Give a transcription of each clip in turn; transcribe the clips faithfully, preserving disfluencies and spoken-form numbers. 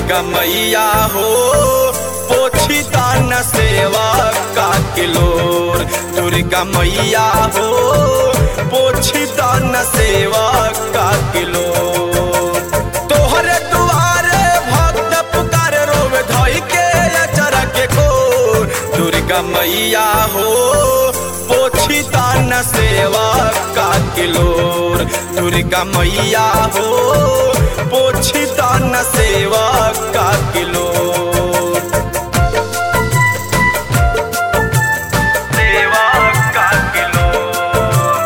दुर्गा मैया हो पोछी दान सेवा का किलोर। दुर्गा मैया हो पोछी दान सेवा का किलोर। तोहरे दुआरे भक्त पुकार रोवे धोई के अचरा के कोर। दुर्गा मैया हो पोछी दान सेवा का किलोर। दुर्गा मैया हो पोछी दान सेवा का किलोर। सेवा का किलोर।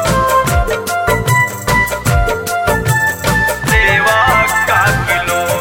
सेवा का किलोर।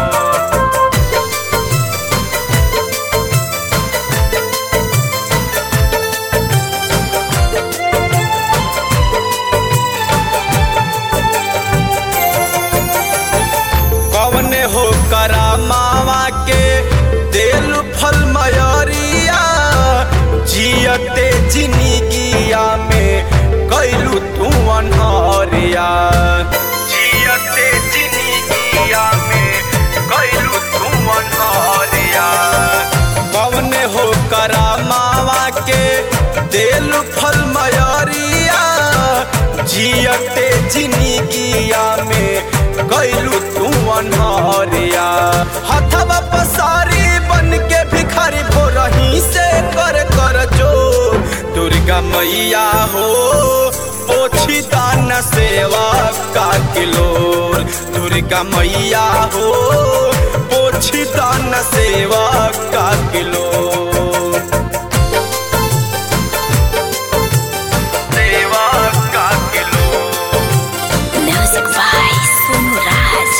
कवने हो करा मावा के दिल फल मयरिया। जियते जिंदगिया में कैलू तू अनहरिया। जियते जिंदगिया में कैलू तू अनहरिया। कवने हो करा मावा के दिल फल मयरिया। जियते जिंदगिया में कैलू तू अनहरिया। हथवा पसारी बन के भिखारी भोरही से कर कर जो। दुर्गा मैया हो पोछी दान सेवा का किलोर। दुर्गा मैया हो पोछी दान सेवा का किलोर। सेवा का किलोर। Music by Sonu Raj.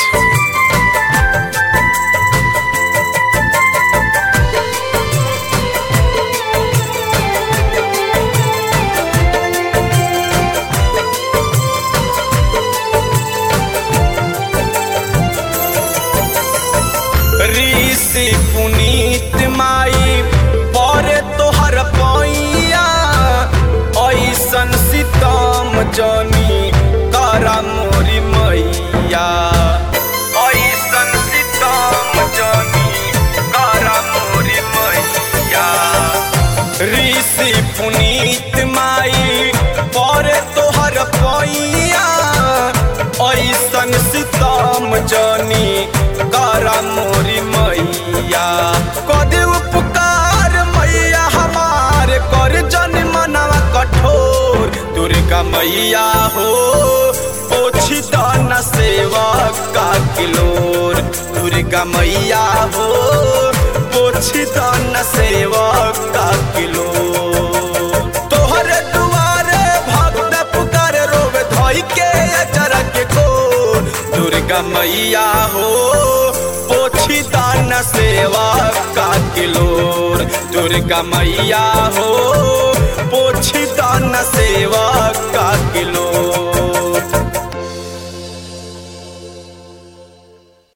ऋषि पुनीत माई परे तोहर पैया। ऐसन सितम जनी करा मोरी मैया। ऐसन सितम जनी करा मोरी मैया। ऋषि पुनीत माई परे तोहर पैया। ऐसन सितम जनी करा मोरी मैया। कदे उपकार मैया हमार कर जन मनवा कठोर। दुर्गा मैया हो पोछी दान सेवा का किलोर। दुर्गा मैया हो पोछी दान सेवा का किलोर। तोहरे दुआरे भक्त पुकार रोवे धोई के अचरा के कोर। दुर्गा मैया हो पोछी दान सेवा का किलोर। दुर्गा मैया हो पोछी दान सेवा का किलोर।